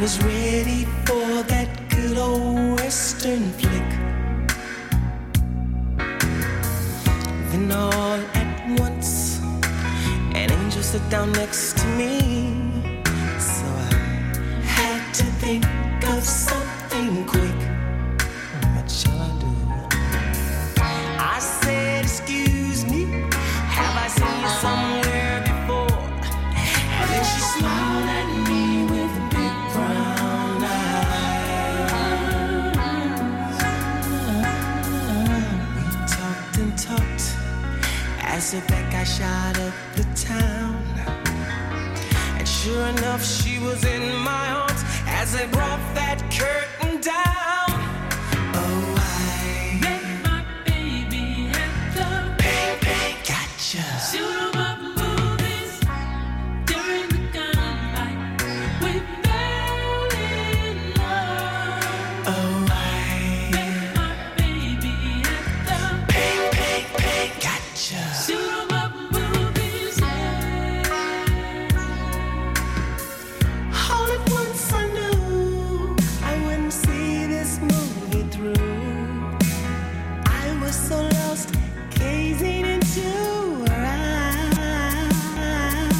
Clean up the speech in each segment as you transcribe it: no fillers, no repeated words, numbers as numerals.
was ready for that good old western flick. Then all at once, an angel sat down next to me. So I had to think of something quick. What shall I do? I said, excuse me, have I seen you somewhere before? And then she smiled at me with big brown eyes. We talked and talked as if that guy shot up the town. And sure enough, she was in my arms as I brought that curtain down. Oh, I met my baby at the Bang Bang Gotcha shoot 'em up movies. During the gunfight, we fell in love. Oh, I met my baby at the Bang Bang Bang Gotcha shoot 'em up movies. Yeah. All at once I knew I wouldn't see this movie through. I was so lost, gazing into her eyes.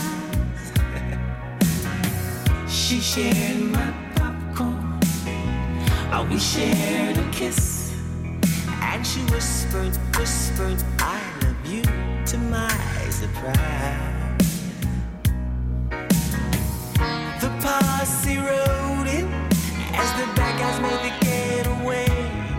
She shared my popcorn. We shared a kiss. And she whispered, I love you, to my surprise. The posse rode in as the bad guys made the getaway.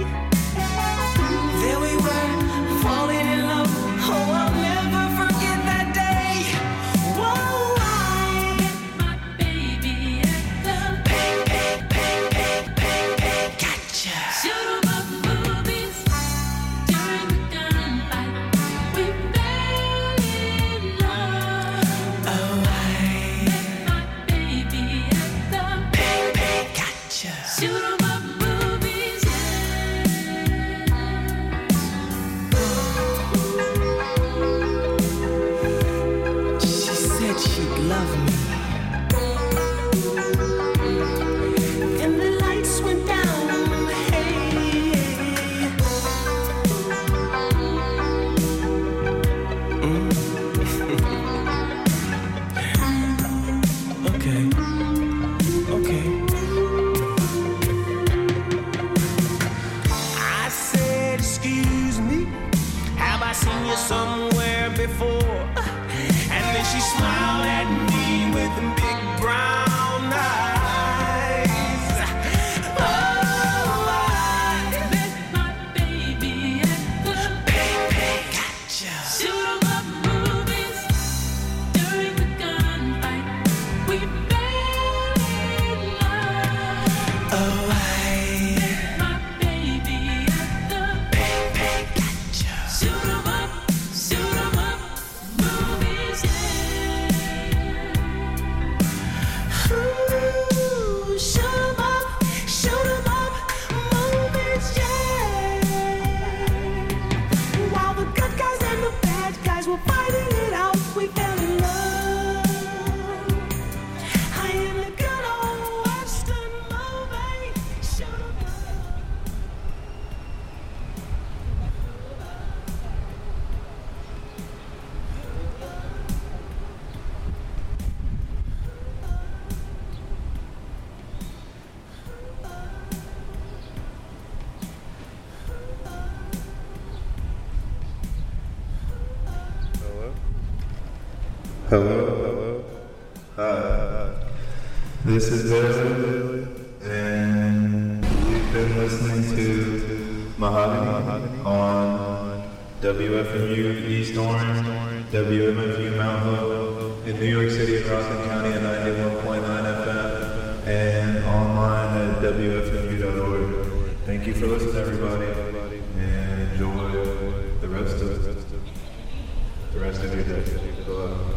There we were, falling in love. Oh, I'll never forget that day. Whoa, I met my baby at the Bang Bang Bang Bang Bang Bang Gotcha shoot 'em up movies. During the gunfight, we fell in love. Oh, I met my baby at the Bang Bang Gotcha shoot 'em up movies. She said she'd love me. And the lights went down. Hey. Okay. I said, excuse me, have I seen you somewhere before? And then she smiled at me with them big brown eyes. Oh, I met my baby at the Bang Bang Gotcha shoot 'em up movies. During the gunfight, we fell in love. Oh, I met my baby at the Bang Bang Gotcha shoot 'em up movies. Yeah. Ooh, shoot 'em up movies. Yeah. While the good guys and the bad guys were fighting it out, we fell in love. I am the good old western movie. Shoot 'em up. Hello. This is Billy, and you've been listening to Mahogany on WFMU East Orange, WMFU Mount Hope, in New York City and Rockland County at 91.9 FM, and online at WFMU.org. Thank you for listening, everybody, and enjoy the rest of your day. Bye.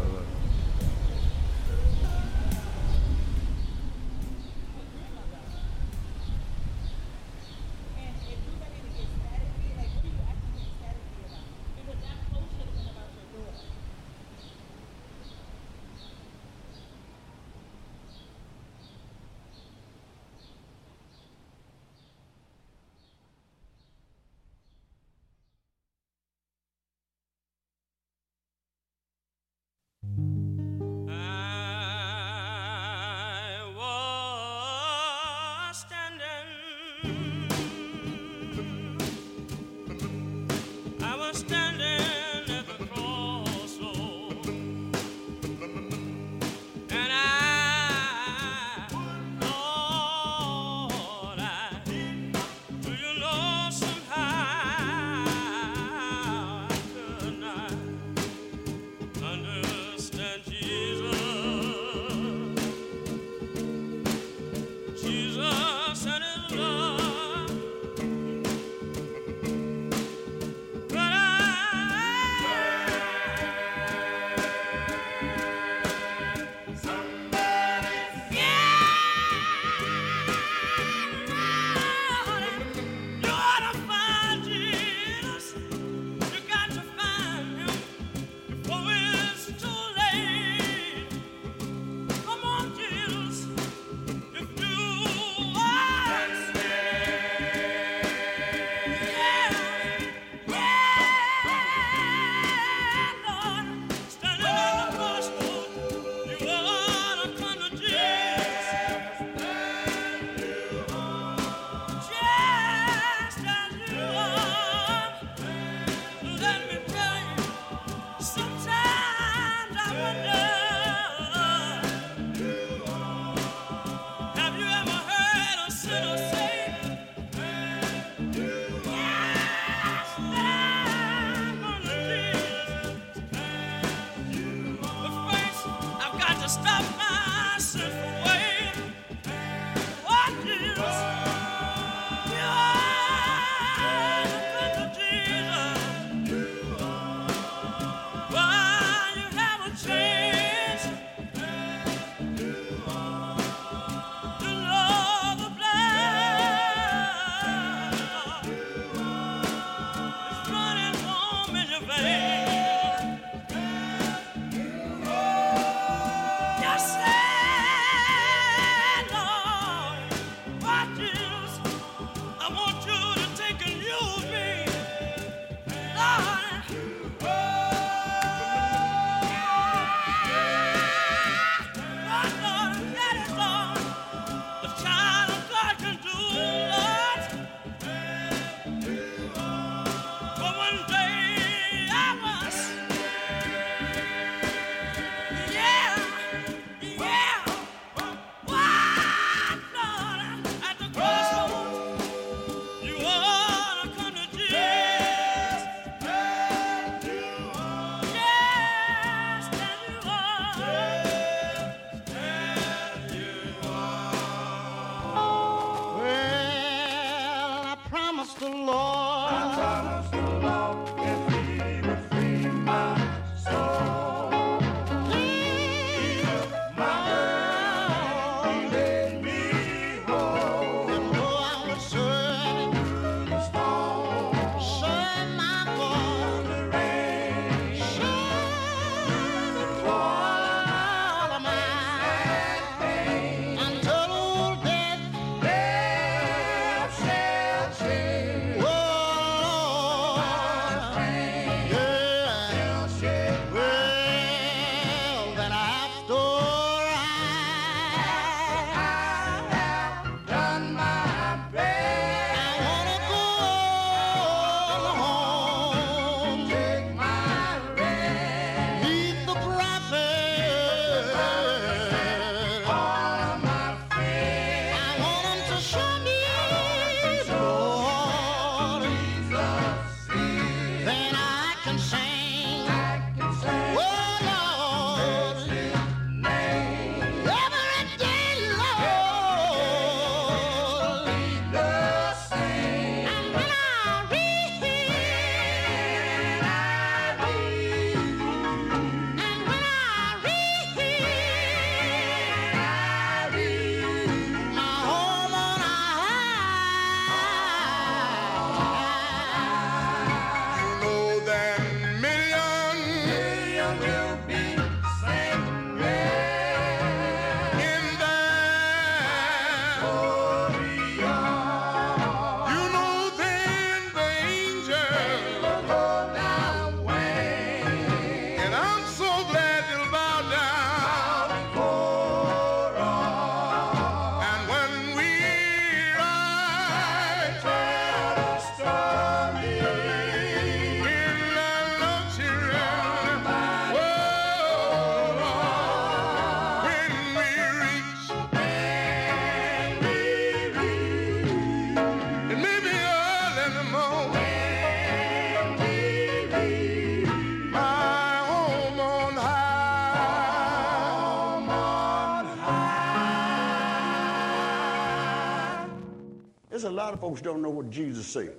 folks don't know what Jesus said.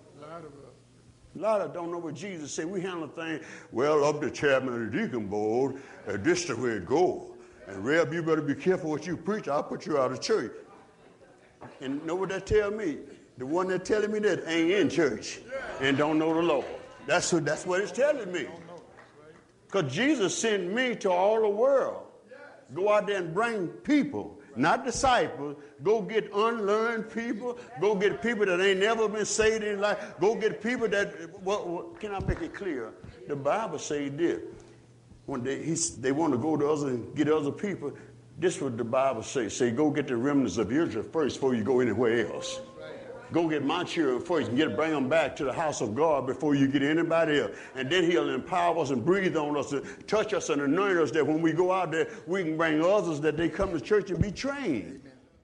A lot of don't know what Jesus said. We handle things, well, up the chairman of the deacon board, this is the way it goes. And Reb, you better be careful what you preach. I'll put you out of church. And know what that tell me? The one that telling me that ain't in church and don't know the Lord. That's what it's telling me. Because Jesus sent me to all the world. Go out there and bring people, not disciples. Go get unlearned people. Go get people that ain't never been saved in life. Go get people that, can I make it clear? The Bible says this. When they want to go to others and get other people, this is what the Bible says. Say, go get the remnants of Israel first before you go anywhere else. Go get my children first and bring them back to the house of God before you get anybody else. And then he'll empower us and breathe on us and touch us and anoint us that when we go out there, we can bring others that they come to church and be trained.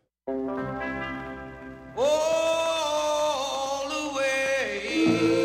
All the way.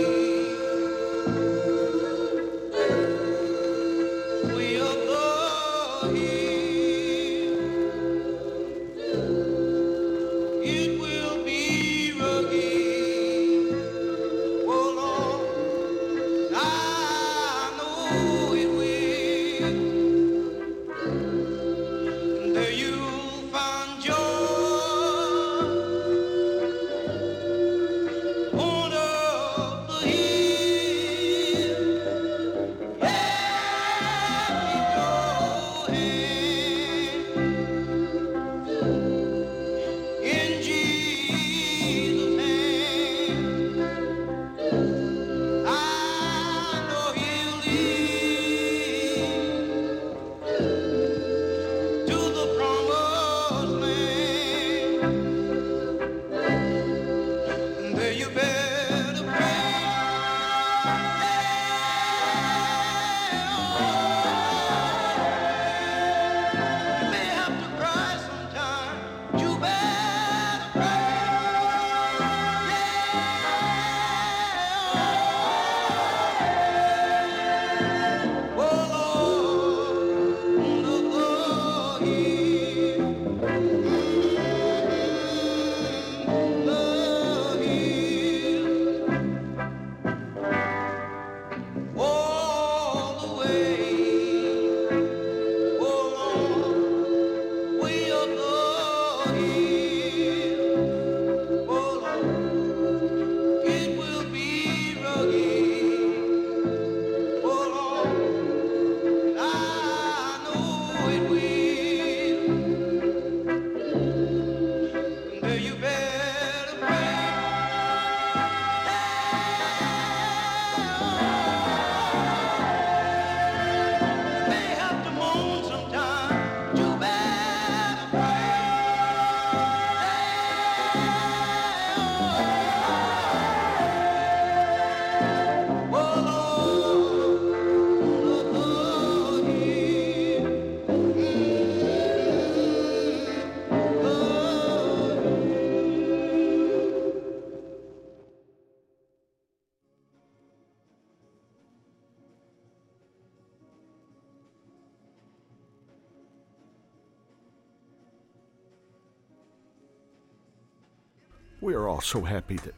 We are all so happy that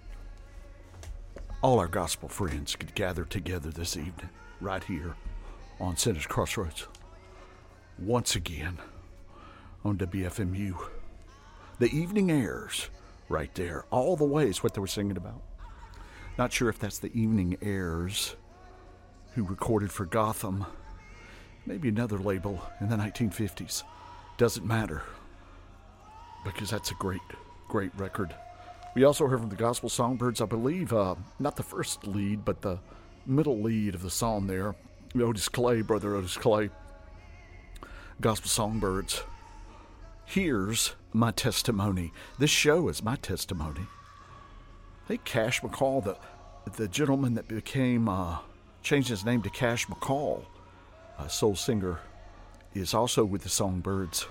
all our gospel friends could gather together this evening, right here on Sinners Crossroads. Once again on WFMU. The evening airs right there, all the way is what they were singing about. Not sure if that's the evening airs who recorded for Gotham, maybe another label in the 1950s. Doesn't matter, because that's a great, great record. We also heard from the Gospel Songbirds, I believe, not the first lead, but the middle lead of the song there. Otis Clay, Brother Otis Clay. Gospel Songbirds. Here's my testimony. This show is my testimony. Hey, Cash McCall, the gentleman that became, changed his name to Cash McCall, a soul singer, is also with the Songbirds.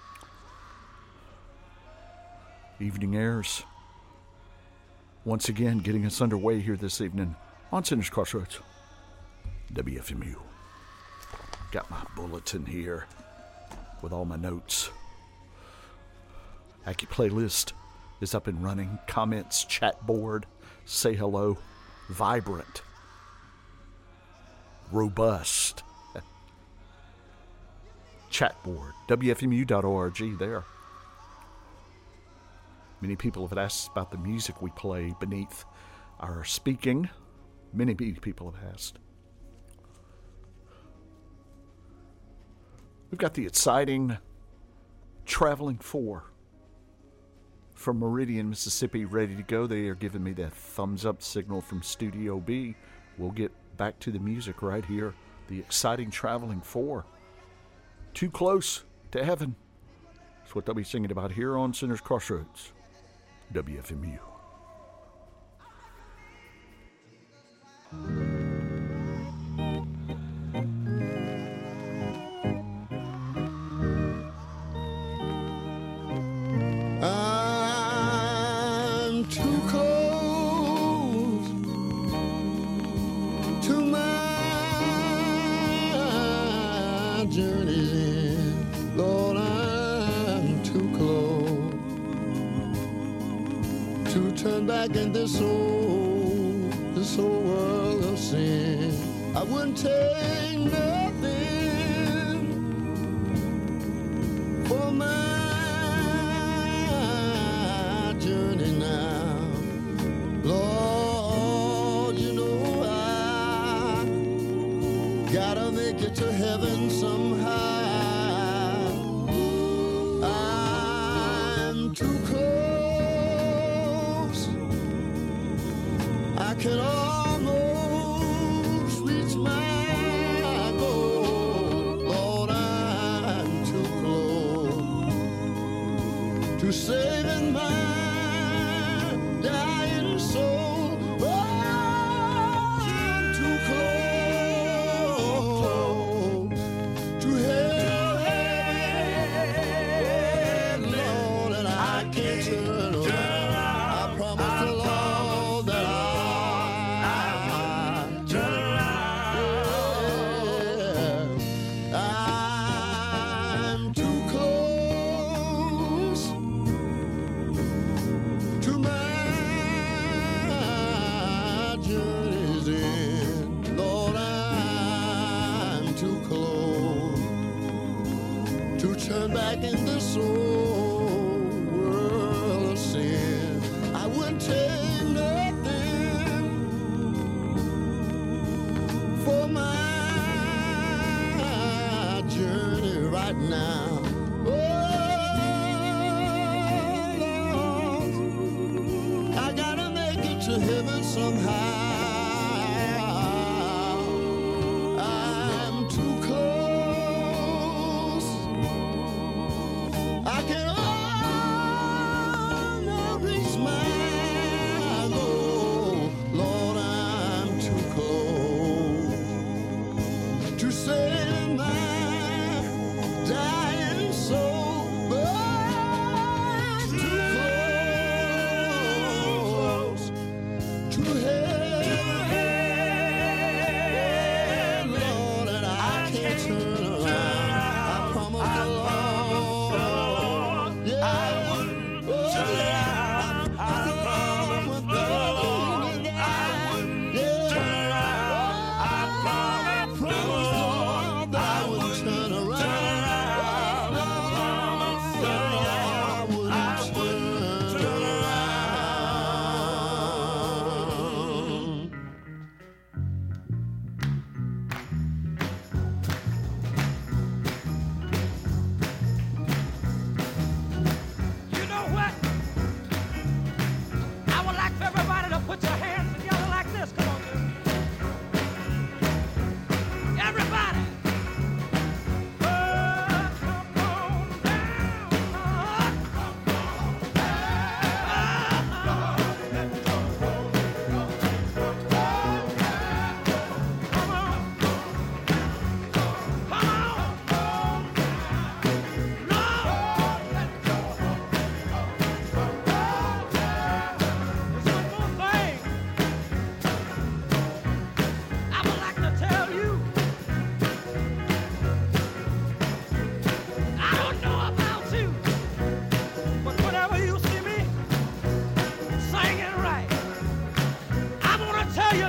Evening airs. Once again, getting us underway here this evening on Sinners Crossroads, WFMU. Got my bulletin here with all my notes. Aki playlist is up and running. Comments, chat board, say hello. Vibrant. Robust. Chat board. WFMU.org there. Many people have asked about the music we play beneath our speaking. Many people have asked. We've got the exciting Traveling 4 from Meridian, Mississippi, ready to go. They are giving me that thumbs up signal from Studio B. We'll get back to the music right here. The exciting Traveling 4. Too Close to Heaven. That's what they'll be singing about here on Sinners Crossroads. WFMU. I'm too close to my journey's end. Lord, I'm too close to turn back in this old world of sin. I wouldn't take nothing for my journey now. Lord, you know I gotta make it to heaven somehow. I'm too close. I can almost reach my goal. Lord, I'm too close to saving my dying soul. Oh, I'm too close to heaven, Lord, and I can't turn around. I promise the Lord that I'll turn around. I'm too close to my journey's end. Lord, I'm too close to turn back in this old world of sin. I wouldn't take nothing for my journey right now. Oh, Lord, I gotta make it to heaven somehow. I'm too close. I can almost reach my goal. Lord, I'm too close to save my dying soul. I'm too close to heaven.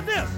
this.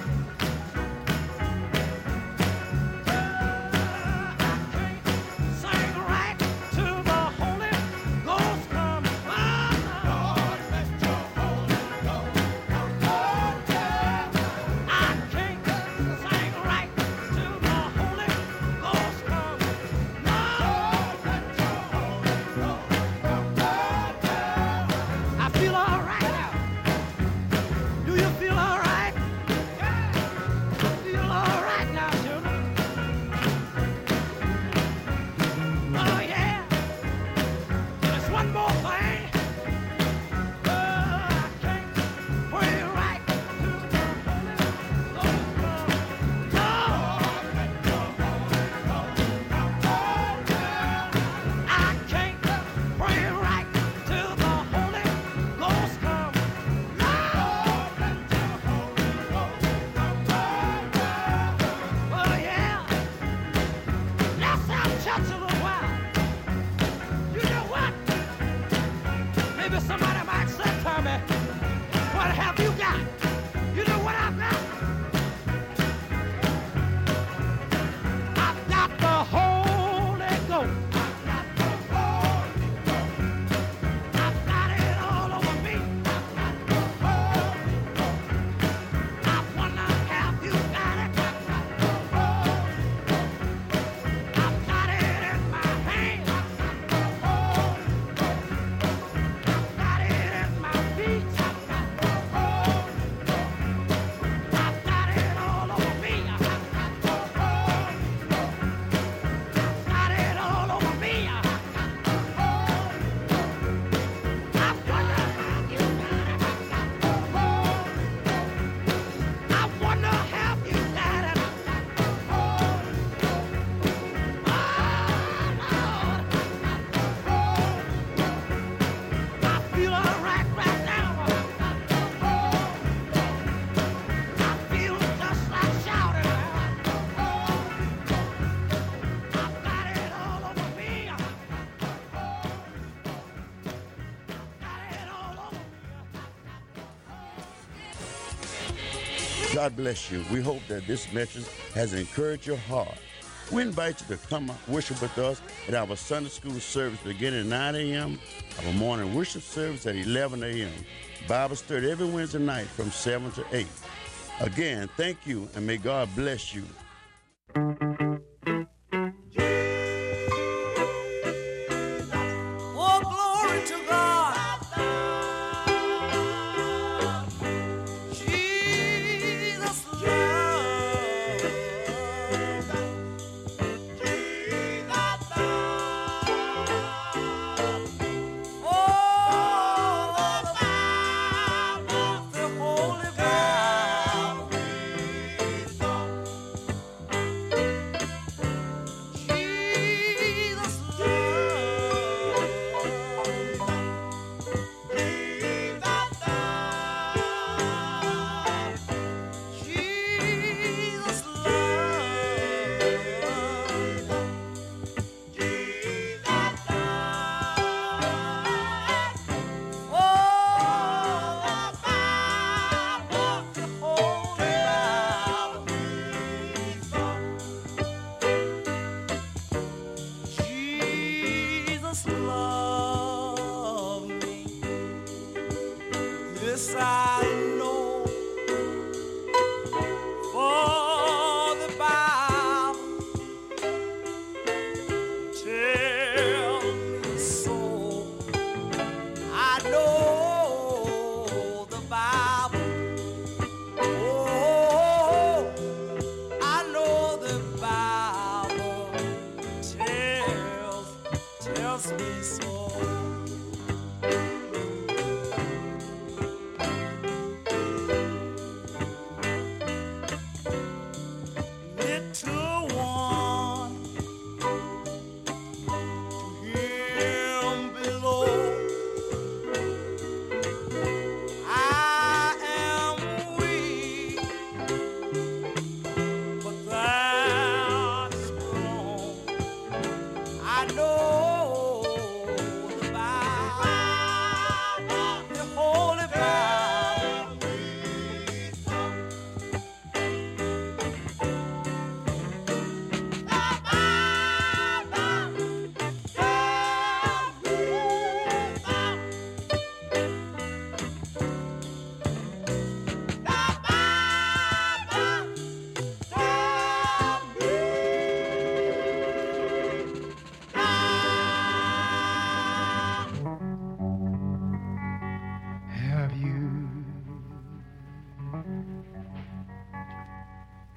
God bless you. We hope that this message has encouraged your heart. We invite you to come worship with us at our Sunday school service beginning at 9 a.m., our morning worship service at 11 a.m., Bible study every Wednesday night from 7 to 8. Again, thank you, and may God bless you.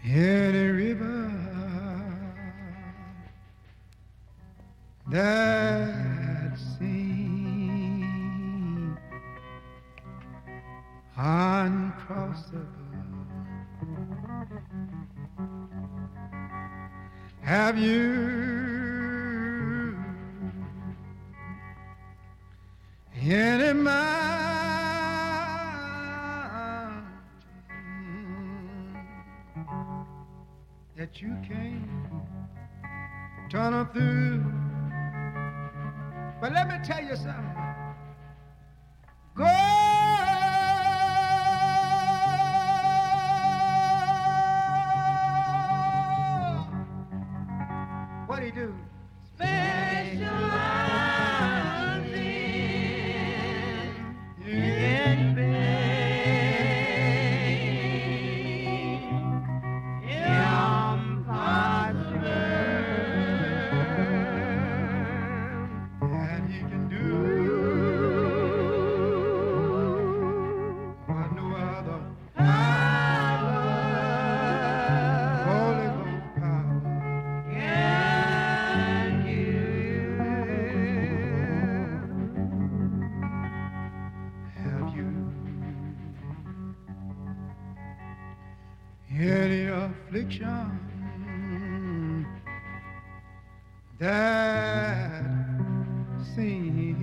any river that seems uncrossable. Have you any mountain that you can't turn up through? But let me tell you something. Go. What'd he do? Specializing in pain, impossible, and he can do what no other power, Holy Ghost power. Any affliction that seems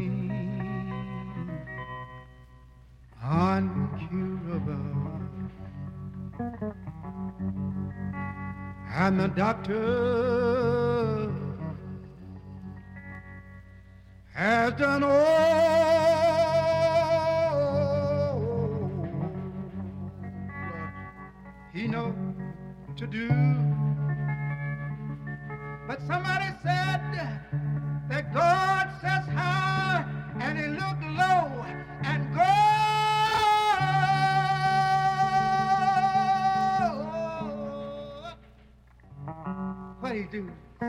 uncurable, and the doctor has done all he knows to do. But somebody said that God sits high and he look low, and God, what he do?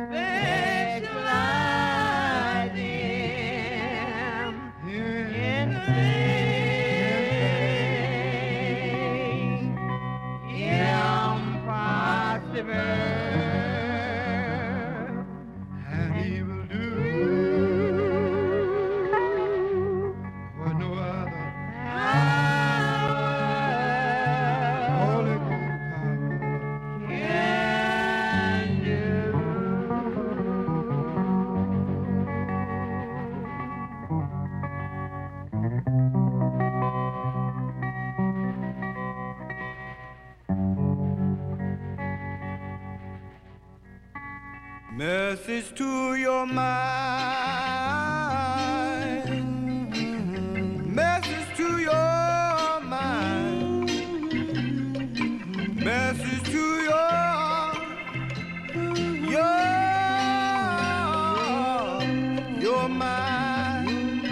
Specializing in and he will do what no other Holy Ghost power can do. Message to your mind. Message to your mind. Message to your mind.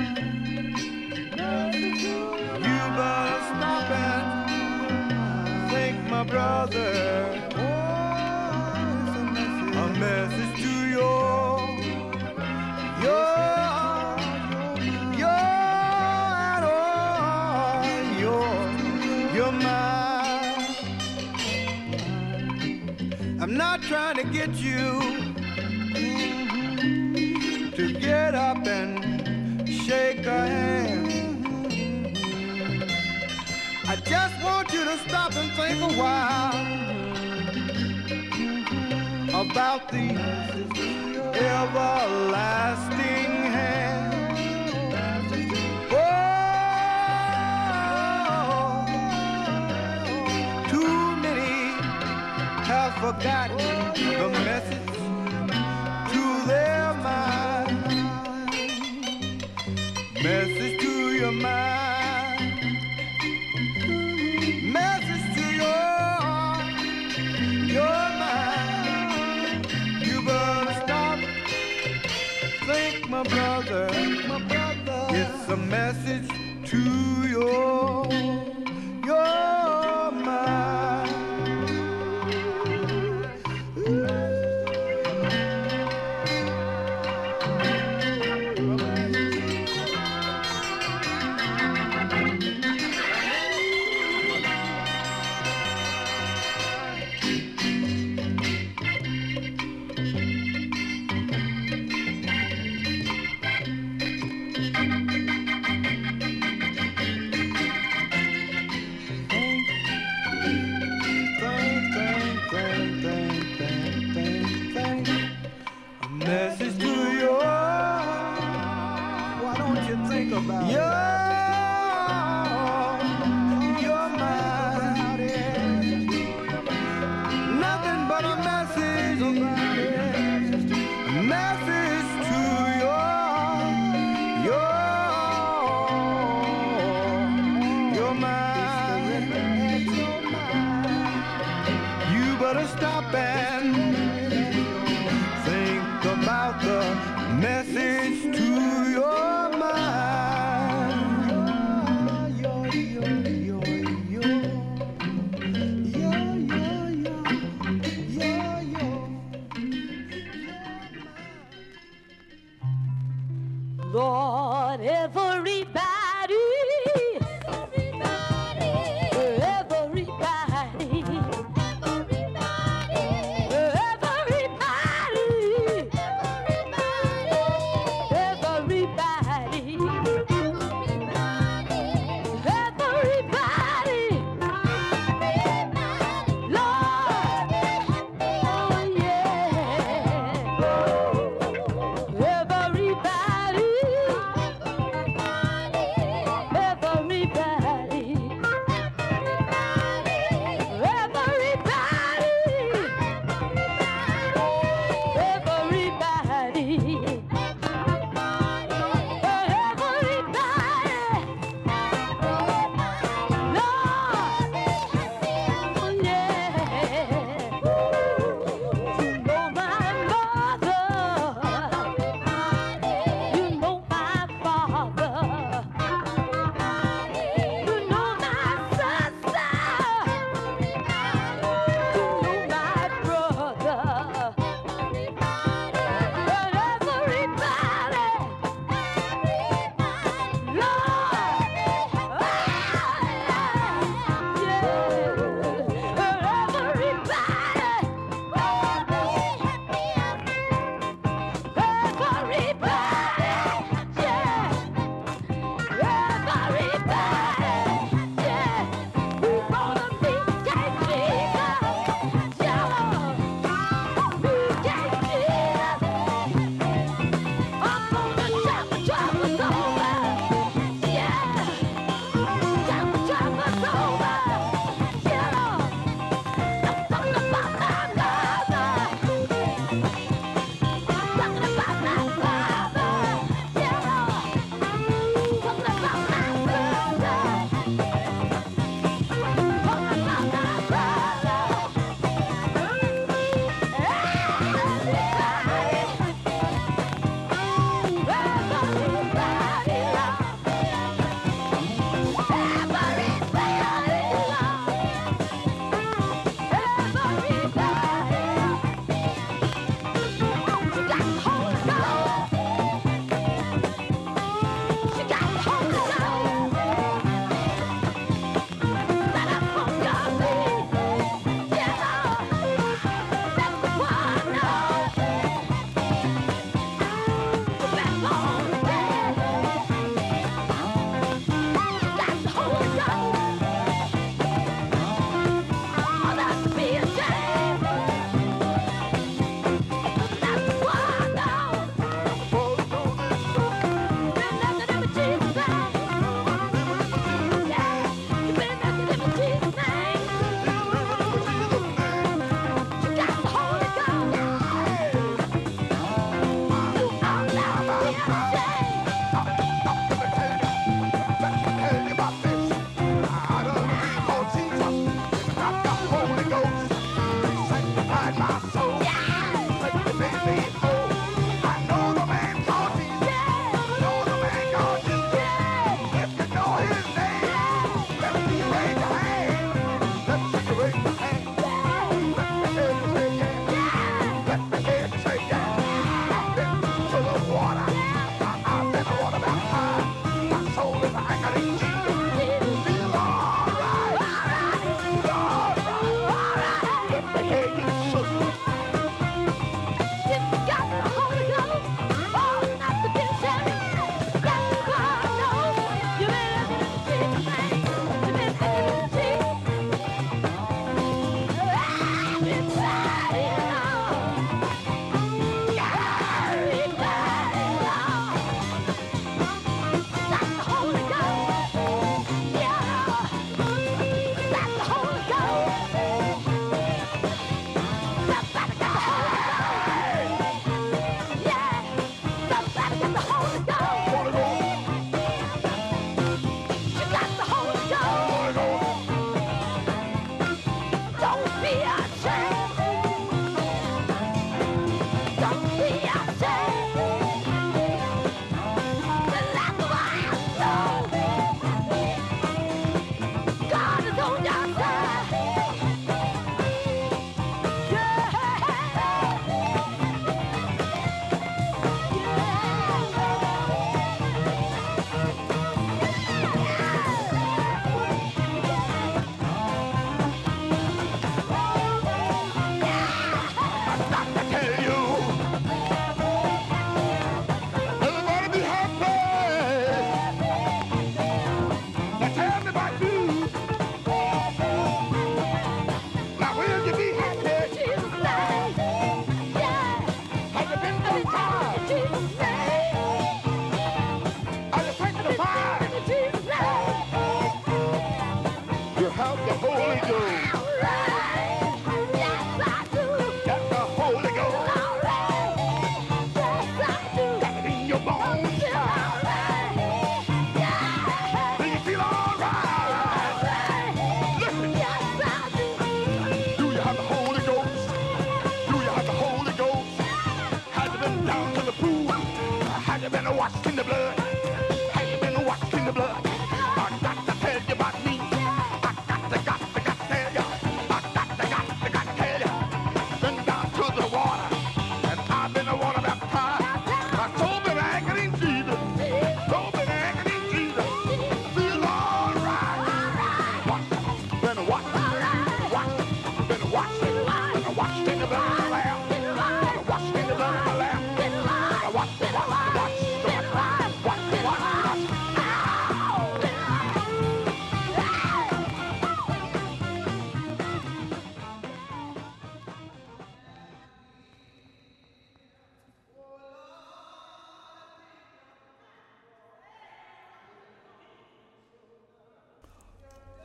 You better stop and think, my brother. A message to your mind. I'm not trying to get you to get up and shake a hand. I just want you to stop and think a while about the everlasting hand. Oh, too many have forgotten the message to their mind. Message to your mind. Message to your mind. You better stop, think, my brother. It's a message to your mind. better stop and think about the message to your mind. Yo, yo, yo, yo. Yo, yo, yo. Yo, yo. Lord, everybody, everybody, everybody,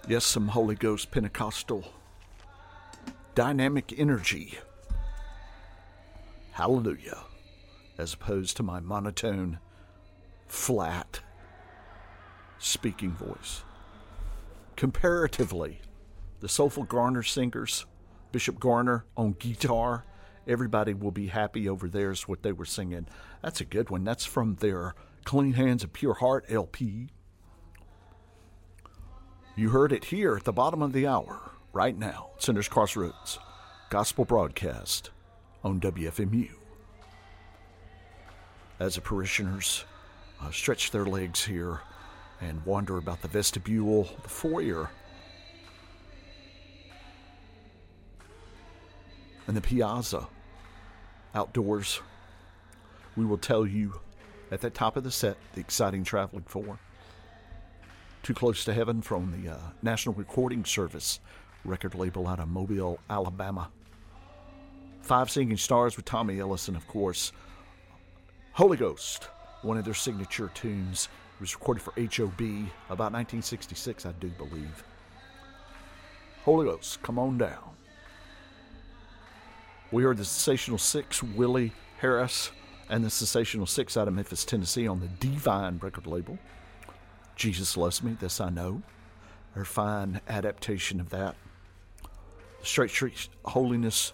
Yes, some Holy Ghost Pentecostal dynamic energy. Hallelujah. As opposed to my monotone, flat speaking voice. Comparatively, the soulful Garner singers, Bishop Garner on guitar, everybody will be happy over theirs, what they were singing. That's a good one. That's from their Clean Hands and Pure Heart LP. You heard it here at the bottom of the hour, right now, Sinners Crossroads, gospel broadcast on WFMU. As the parishioners stretch their legs here and wander about the vestibule, the foyer, and the piazza outdoors, we will tell you at the top of the set the exciting traveling for Too Close to Heaven from the National Recording Service record label out of Mobile, Alabama. 5 Singing Stars with Tommy Ellison, of course. Holy Ghost, one of their signature tunes. It was recorded for HOB about 1966, I do believe. Holy Ghost, come on down. We heard the Sensational Six, Willie Harris, and the Sensational Six out of Memphis, Tennessee on the Divine record label. Jesus Loves Me, This I Know. Her fine adaptation of that. The Straight Street Holiness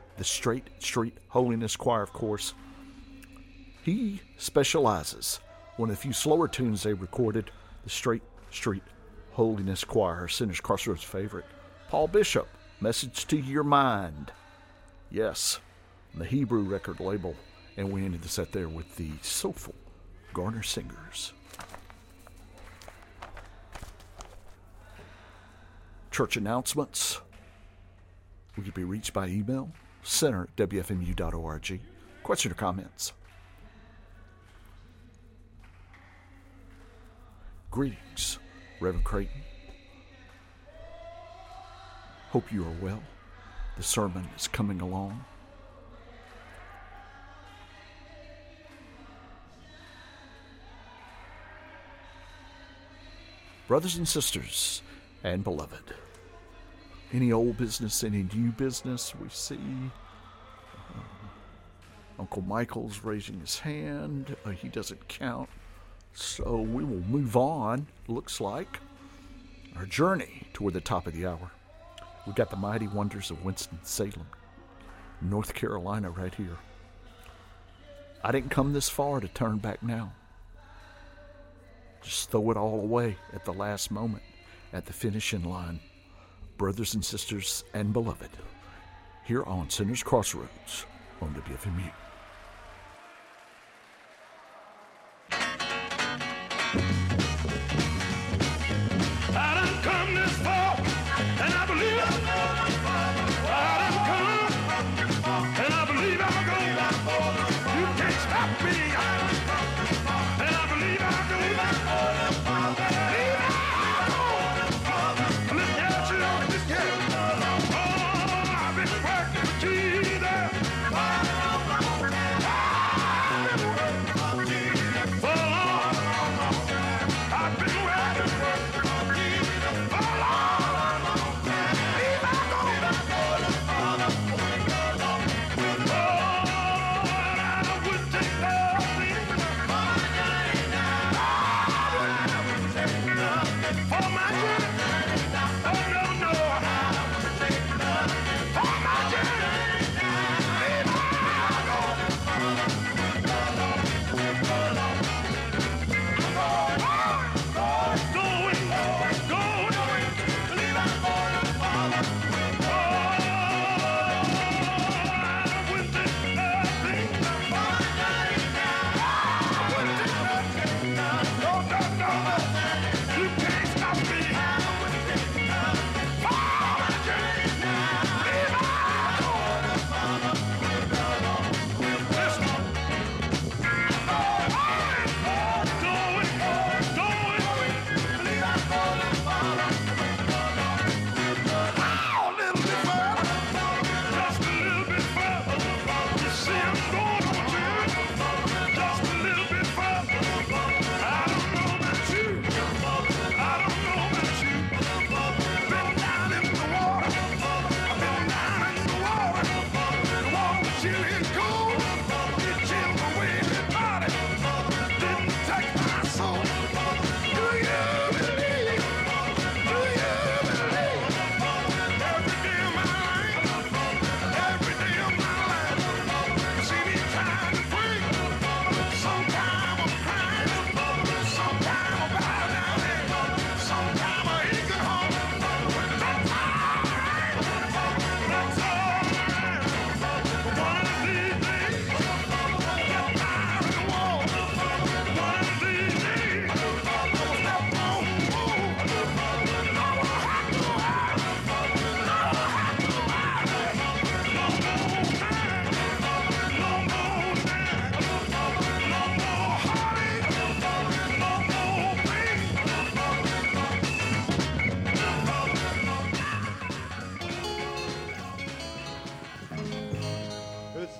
Choir, of course. He specializes. One of the few slower tunes they recorded, the Straight Street Holiness Choir, Sinners Crossroads favorite. Paul Bishop, Message to Your Mind. Yes, the Hebrew record label. And we ended the set there with the soulful Garner Singers. Church announcements. We can be reached by email, center@wfmu.org. Question or comments? Greetings, Reverend Creighton. Hope you are well. The sermon is coming along. Brothers and sisters and beloved, any old business, any new business we see? Uncle Michael's raising his hand. He doesn't count. So we will move on, looks like, our journey toward the top of the hour. We've got the mighty wonders of Winston-Salem, North Carolina right here. I didn't come this far to turn back now. Just throw it all away at the last moment, at the finishing line. Brothers and sisters and beloved, here on Sinners Crossroads on WFMU.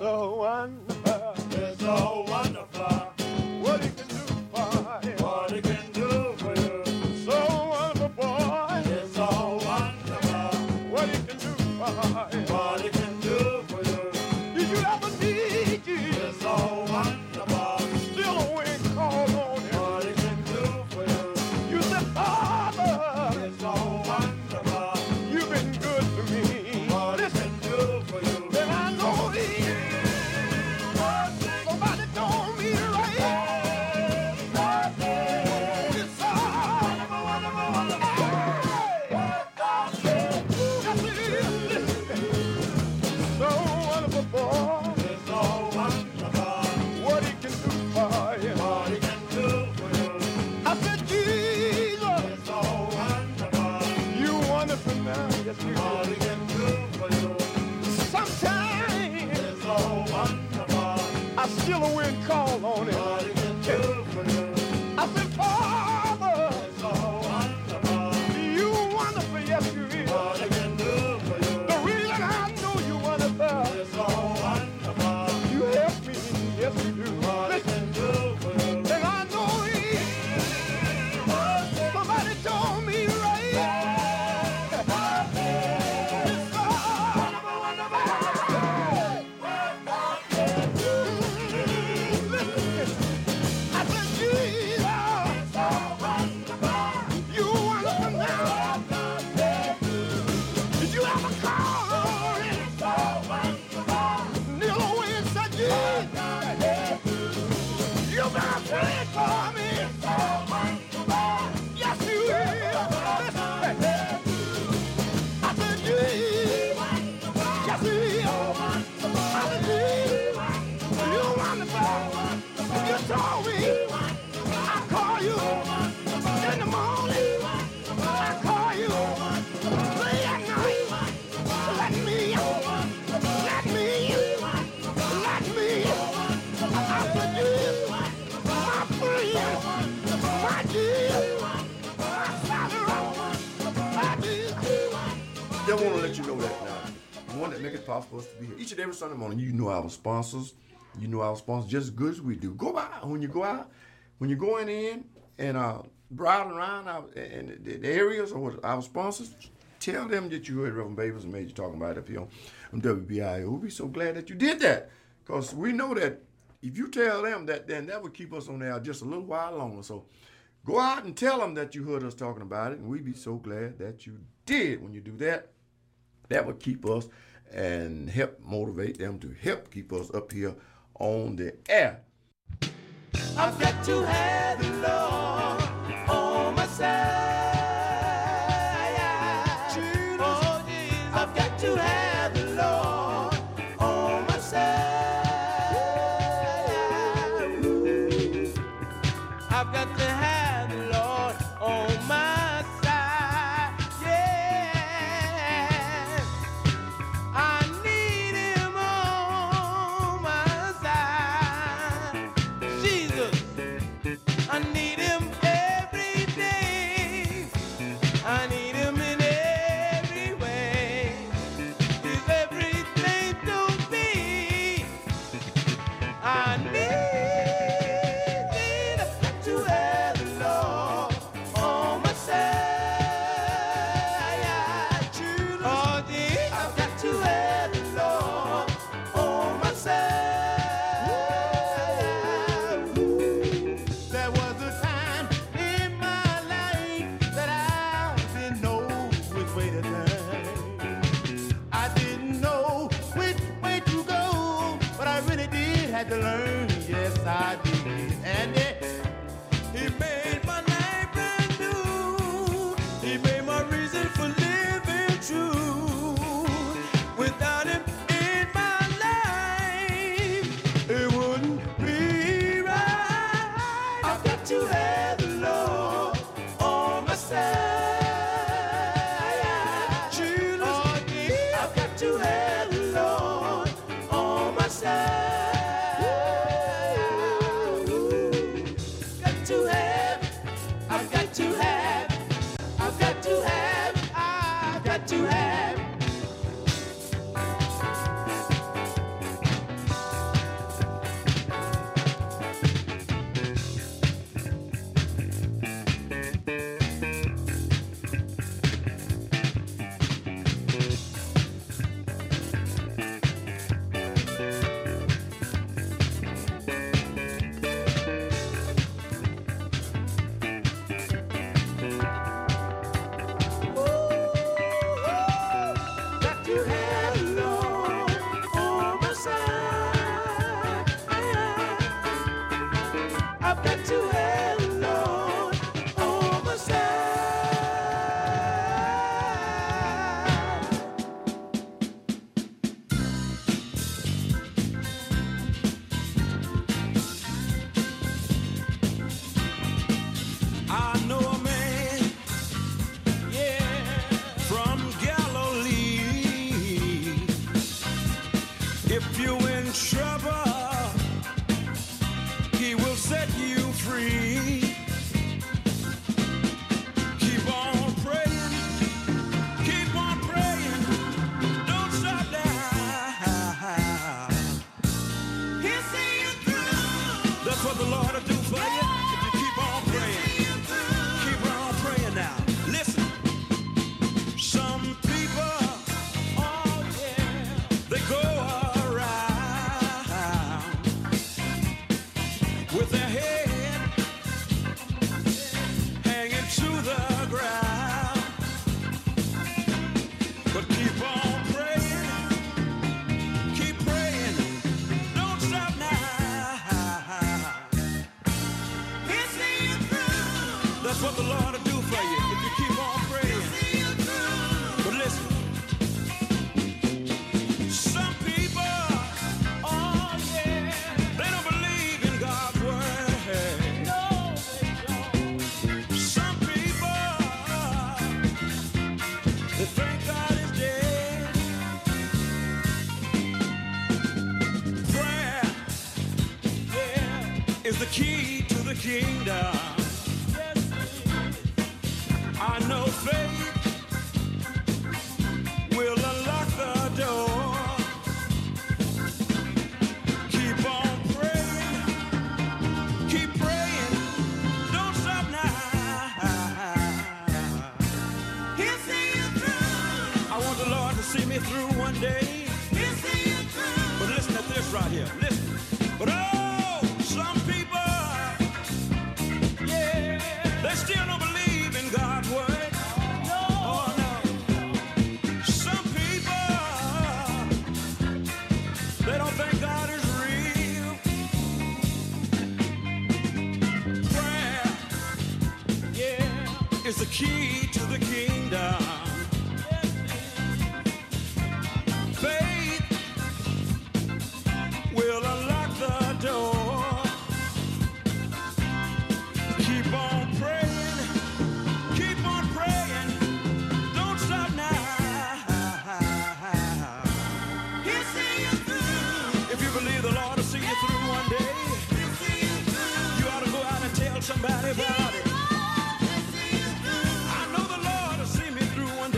so wonderful. It's so wonderful. What he can do for you. What he can do for you. So wonderful, boy. It's so wonderful. What he can do for you. What he can do for you. Did you ever see Jesus? It's so wonderful. Still a way call on him. What he can do for you. You said, Father. It's so wonderful. You've been good to me. What he can do for you. And I know he somebody told me right. It's so wonderful, wonderful, wonderful. Yes, it is. Listen. So wonderful, boy. It's so wonderful. What he can do for you. What he can do for you. I said, Jesus. It's so wonderful. You wonderful now. Yes, you what he can do for you. Sometimes it's so wonderful. I still a win call on it. What he can do for you. I said, Father. It's so wonderful. You wonderful, yes you is. What he can do for you. The reason I know you wonderful. It's so wonderful. You help me, yes you do. What he can do for you. And I know he. Somebody told me right. It's so wonderful, wonderful. I said, Jesus, you wonderful now. Did you ever call on him? Kneel away and say, Jesus, you got a plan for me. Yes, you will. I said, Jesus, yes, you will. I said, Jesus, you wonderful. You told me I call you in the morning. I call you late at night. Let me. I said, Jesus, my friend, my Jesus, my father, my Jesus. Just want to let you know that now. The one that make it possible for us to be here each and every Sunday morning. You know our sponsors. You know our sponsors just as good as we do. Go out when you go out, when you're going in and browsing around in the areas or with our sponsors. Tell them that you heard Reverend Babers and Major talking about it up here on WBIO. We'll be so glad that you did that, because we know that if you tell them that, then that would keep us on there just a little while longer. So go out and tell them that you heard us talking about it, and we'd be so glad that you did. When you do that, that would keep us and help motivate them to help keep us up here on the air. I've got to have the Lord on my side. Oh, Jesus, I've got to have the Lord on my side. I've got to have the Lord on my side. Yeah, I need him on my side. Jesus, I need him every day. I need him in every way. He's everything to me. I need I've got to have the Lord on my side. Oh, dear, I've got to have the Lord on my side. There was a time in my life that I didn't know which way to turn. I didn't know which way to go, but I really did have to learn. Yes, I did. And he made my life brand new. He made my reason for living true. Without him in my life, it wouldn't be right. I've got to have the Lord on my side. Jesus, I've got to have the Lord on my side. If you're in trouble, he will set you free. Keep on praying, don't stop now. He'll see you through. That's what the Lord will do for you if you keep on praying. Keep on praying now. Listen, some people, oh yeah, they go around with their head hanging to the ground. But keep on praying, don't stop now. He'll see you through. That's what the Lord will do for you if you keep on praying. But listen, some people, oh yeah, they don't believe in God's word. No, they don't. Some people, they think God is dead. Prayer, yeah, is the key to the kingdom. I know faith will unlock the door. Keep on praying, don't stop now. He'll see you through. I want the Lord to see me through one day. He'll see you through. But listen to this right here, listen. But oh, some people, yeah, they still don't believe in God's word. Oh no. Some people, they don't think God is real. Prayer, yeah, is the key to the kingdom. Faith will unlock the door. Keep on praying, don't stop now. He'll see you through. If you believe the Lord will see you through one day, you ought to go out and tell somebody about it. I know the Lord will see me through one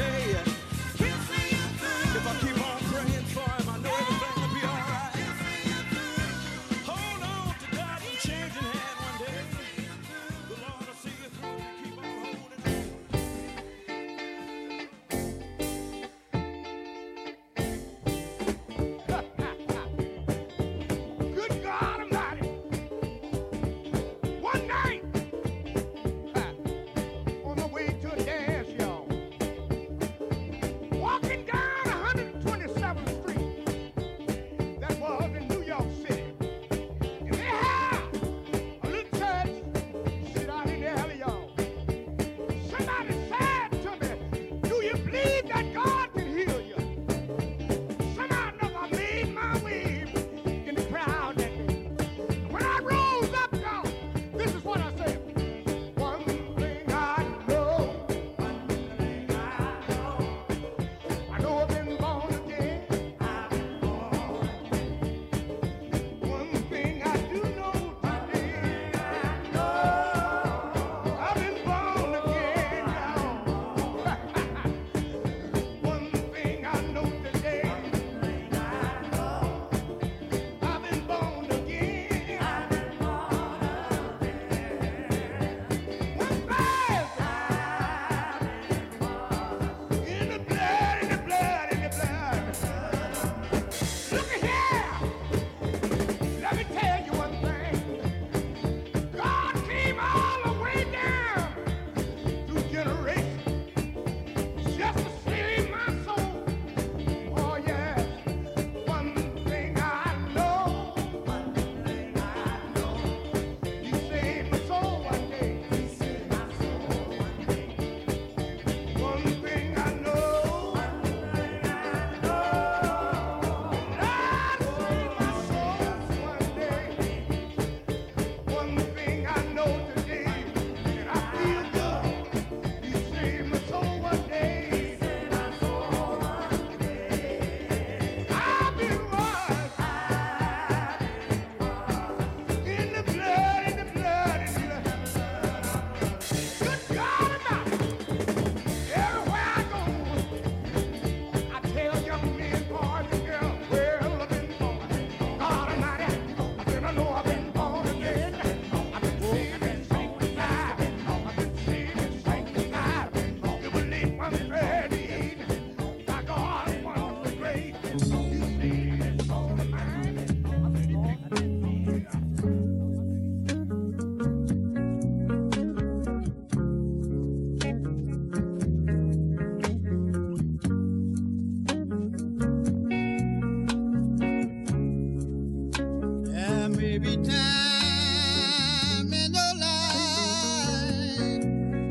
Maybe time in your life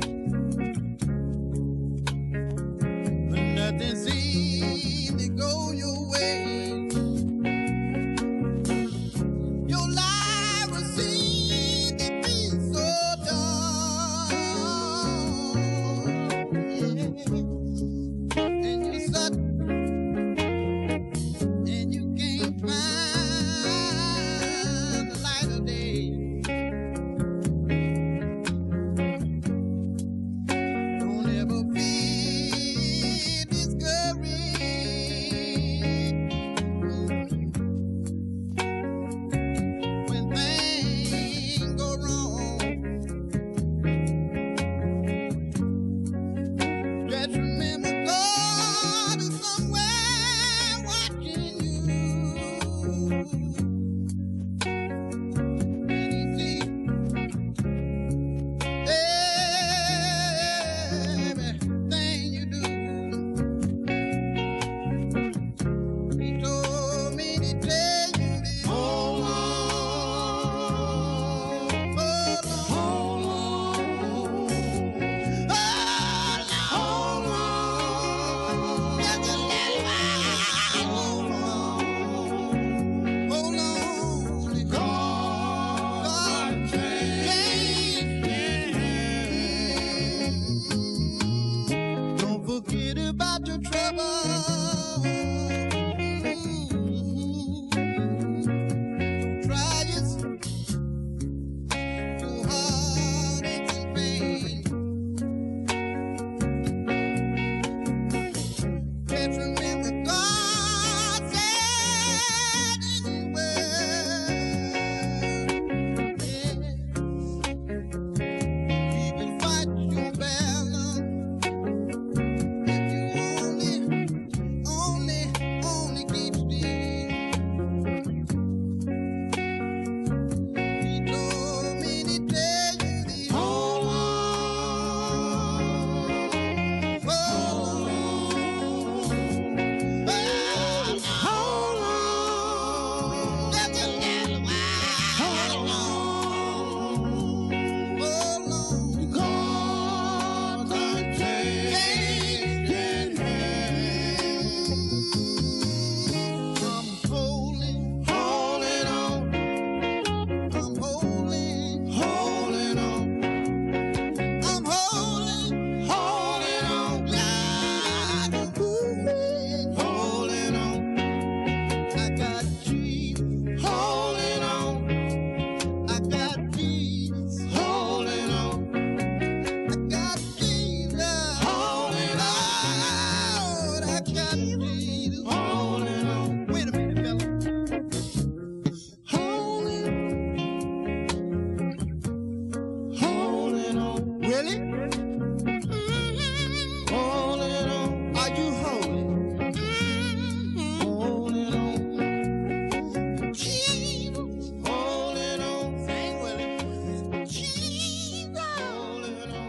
when nothing seems to go your way, your life will seem to be so dark, yeah. And you suddenly and you can't find the light of day. Don't ever feel discouraged when things go wrong. Just remember God is somewhere watching you. And he sees everything you do. He told me to tell you this. Hold on, hold on, hold on, just a little while. Hold on, God changed. Don't forget about your trouble. Trials, your heartaches and pain. Just remember God said in His word, He will fight your battle if you only keep still. He told me to tell you this. Hold on, hold on, just a little while. Hold on, God can change your hands. I'm holding on. I'm holding on. I'm holding on. Like a moving, holding on. I got Jesus, holding on. I got Jesus, holding on. I got Jesus, holding on. I got Jesus, holding on. Wait a minute, fella. Holding on. Really? Holding on. Are you holding? Holding on. Jesus. Holding on. Sing with it. Jesus. Holding on.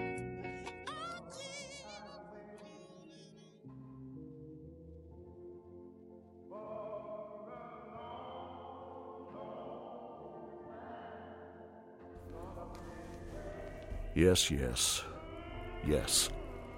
Yes, yes, yes.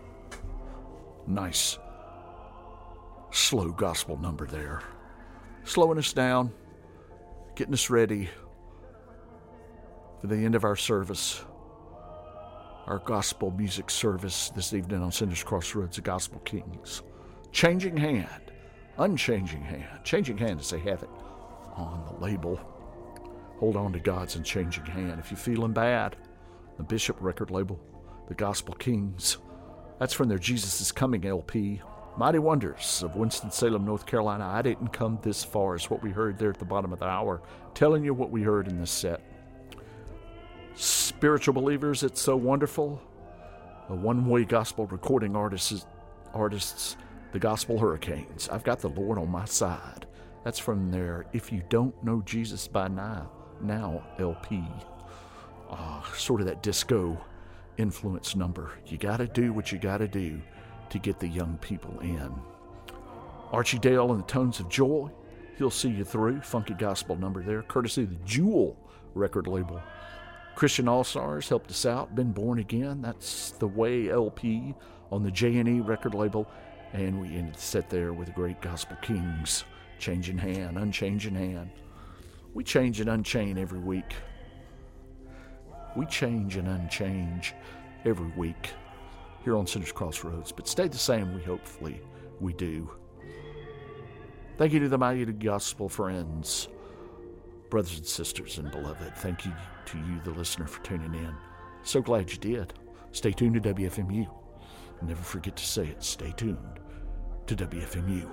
Nice, slow gospel number there. Slowing us down, getting us ready for the end of our service, our gospel music service this evening on Sinners Crossroads, the Gospel Kings. Changing hand, unchanging hand. Changing hand as they have it on the label. Hold on to God's unchanging hand. If you're feeling bad, the Bishop record label, the Gospel Kings. That's from their Jesus is Coming LP. Mighty Wonders of Winston-Salem, North Carolina. I didn't come this far as what we heard there at the bottom of the hour, telling you what we heard in this set. Spiritual Believers, It's So Wonderful. The one-way gospel recording artists, the Gospel Hurricanes. I've got the Lord on my side. That's from their If You Don't Know Jesus by Now LP. Sort of that disco influence number. You got to do what you got to do to get the young people in. Archie Dale and the Tones of Joy. He'll See You Through, funky gospel number there, courtesy of the Jewel record label. Christian All-Stars helped us out, Been Born Again, that's the Way LP on the J&E record label. And we ended the set there with the great Gospel Kings, Changing Hand, Unchanging Hand. We change and unchain every week. We change and unchange every week here on Sinners Crossroads, but stay the same, hopefully we do. Thank you to the mighty gospel friends, brothers and sisters and beloved. Thank you to you, the listener, for tuning in. So glad you did. Stay tuned to WFMU. Never forget to say it. Stay tuned to WFMU.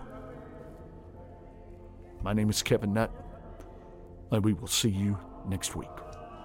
My name is Kevin Nutt, and we will see you next week.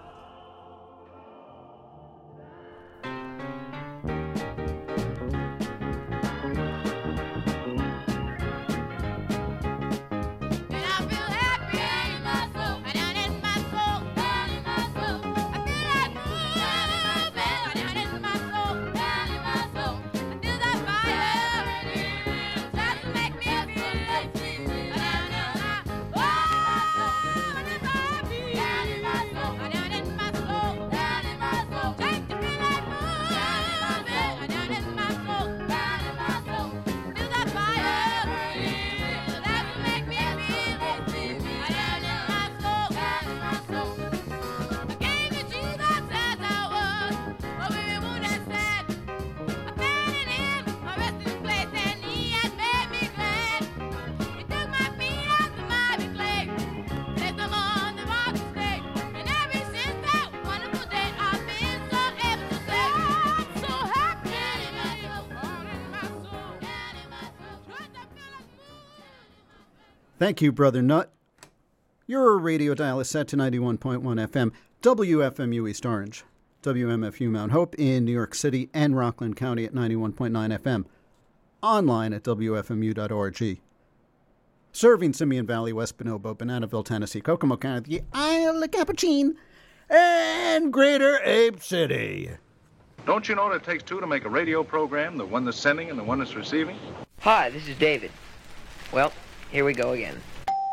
Thank you, Brother Nutt. Your radio dial is set to 91.1 FM, WFMU East Orange, WMFU Mount Hope in New York City and Rockland County at 91.9 FM, online at WFMU.org. Serving Simeon Valley, West Bonobo, Bananaville, Tennessee, Kokomo County, the Isle of Capuchin, and Greater Ape City. Don't you know that it takes two to make a radio program, the one that's sending and the one that's receiving? Hi, this is David. Well, here we go again.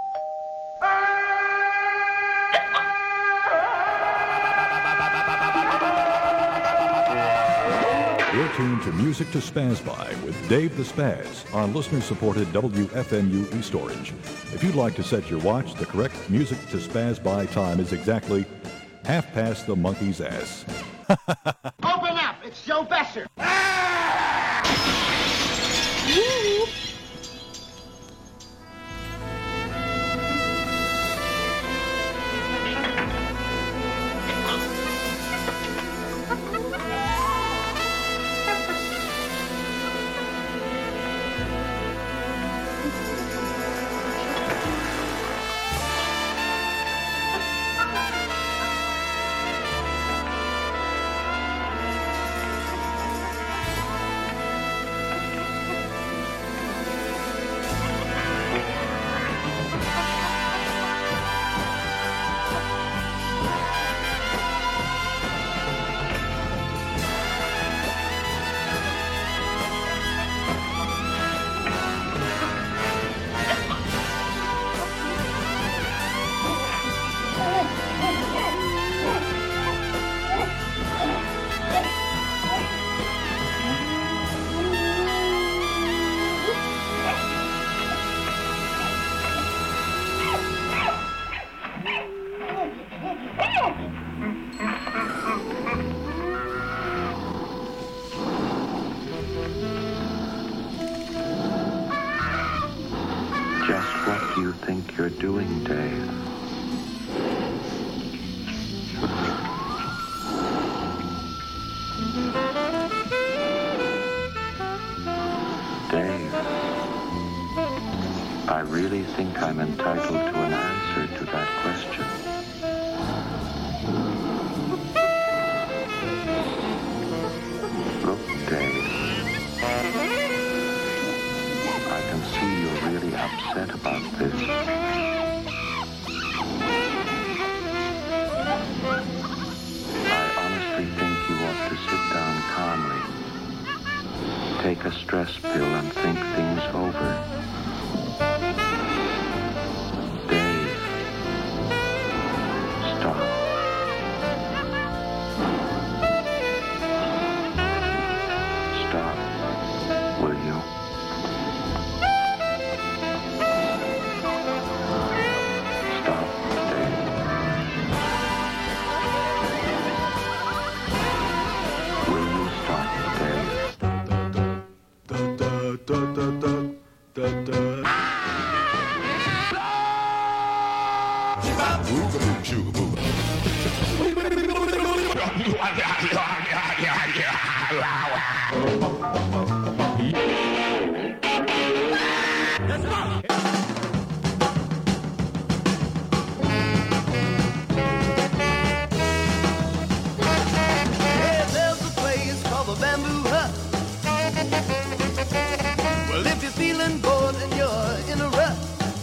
You're tuned to Music to Spaz By with Dave the Spaz on listener-supported WFMU East Orange. If you'd like to set your watch, the correct Music to Spaz By time is exactly 1/2 the monkey's ass. Open up! It's Joe Besser! You're doing, Dave. Dave, I really think I'm entitled to an answer to that question. Look, Dave, I can see you're really upset about this. Take a stress pill and think things over. ooga-boo, sugar-boo. Let's go! Bamboo hut. Well, if you're feeling bored and you're in a rut,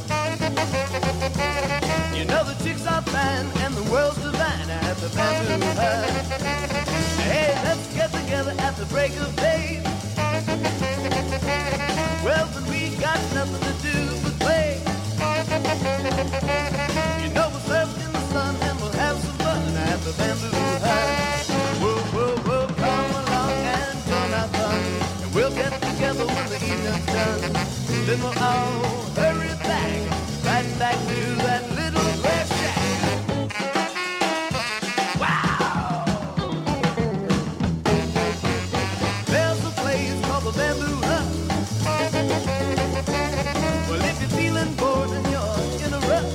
you know the chicks are fine and the world's divine at the bamboo hut. Hey, let's get together at the break of day. Well, when we got nothing to do but play, you know we'll surf in the sun and we'll have some fun at the bamboo hut. Whoa, whoa, whoa, come along and join our fun, and we'll get together when the evening's done. Then we'll all hurry back, right back to that little grass shack. Wow! There's a place called the Bamboo Hut. Well, if you're feeling bored and you're in a rut,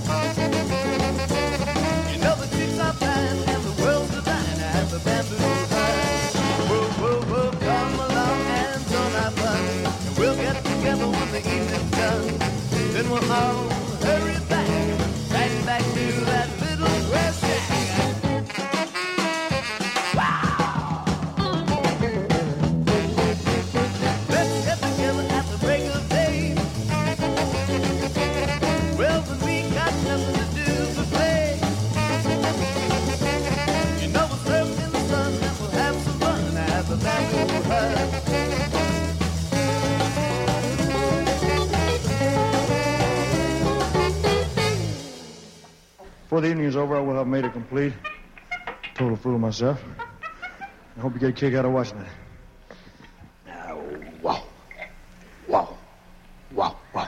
you know the chicks are fine and the world's divine at the Bamboo Hut. Whoa, whoa, whoa, come along and join our fun, and we'll get together when the evening's done. Then we'll all hurry back, right back to that little grass shack. Wow! Let's get together at the break of day. Well, when we got nothing to do but play, you know we'll surf in the sun and we'll have some fun at the Bamboo Hut. Before the evening is over, I will have made it complete. Total fool of myself. I hope you get a kick out of watching it. Wow. Wow. Wow. Wow.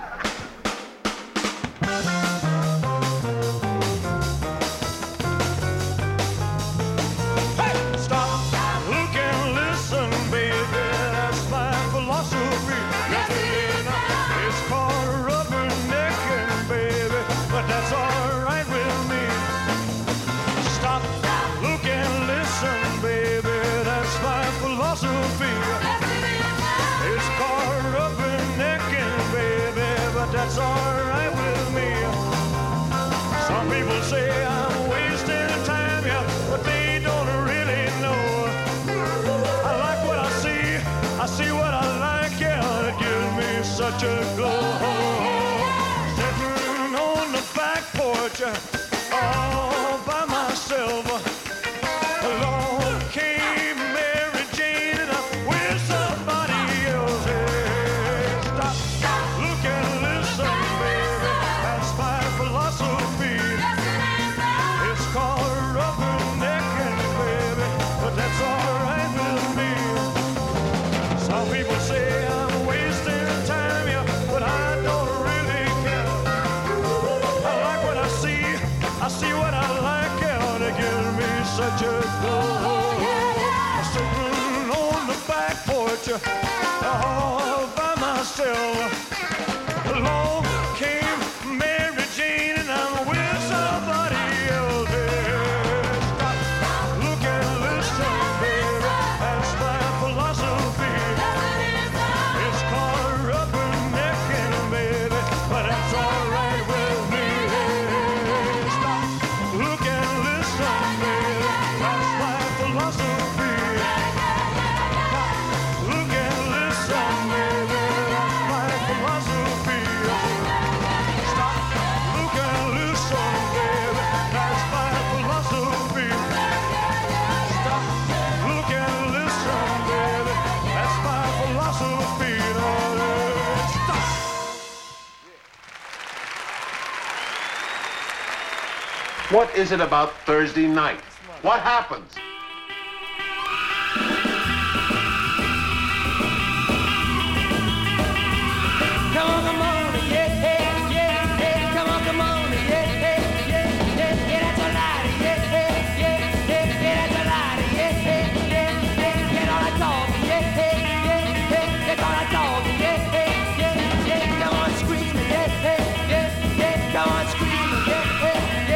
Stop, look and listen, baby. That's my philosophy. Yes, it is. It's called rubbernecking, baby, but that's all right with me. Stop, look and listen, baby. That's my philosophy. It's called rubbernecking, baby, but that's all right with me. Some people say I'm wasting time, yeah, but they don't really know. I like what I see what I like, yeah, it gives me such a glow. Sitting on the back porch, all by myself, along came Mary Jane and I'm with somebody else. Hey, stop, look and listen, baby, that's my philosophy. It's called rubbernecking, baby, but that's all right with me. Some people say I'm wasting time, yeah, but I don't really care. I like what I see what I like, yeah, and it gives me such a glow. Sitting on the back porch, all by myself. Along came Mary Jane and I'm with somebody else. Stop, look and listen, baby, that's my philosophy. It's called rubbernecking, baby, but that's all right with me. Stop, look and listen, baby, that's my philosophy. Stop, look and listen, baby, that's my philosophy. Stop, look and listen, baby, that's my philosophy. Stop, look and listen, baby, that's my philosophy. Stop. What is it about Thursday night? What happens? Come on, yeah, yeah, yeah, yeah. Come on, yeah, yeah, yeah, yeah, yeah. That's a lie, yeah, yeah, yeah, yeah, yeah. That's a lie, yeah, yeah, yeah, yeah. Get on that dog, yeah, yeah, yeah, yeah. Get on that dog, yeah, yeah, yeah, yeah. Come on, scream, yeah, yeah, yeah, yeah. Come on, scream, yeah, yeah,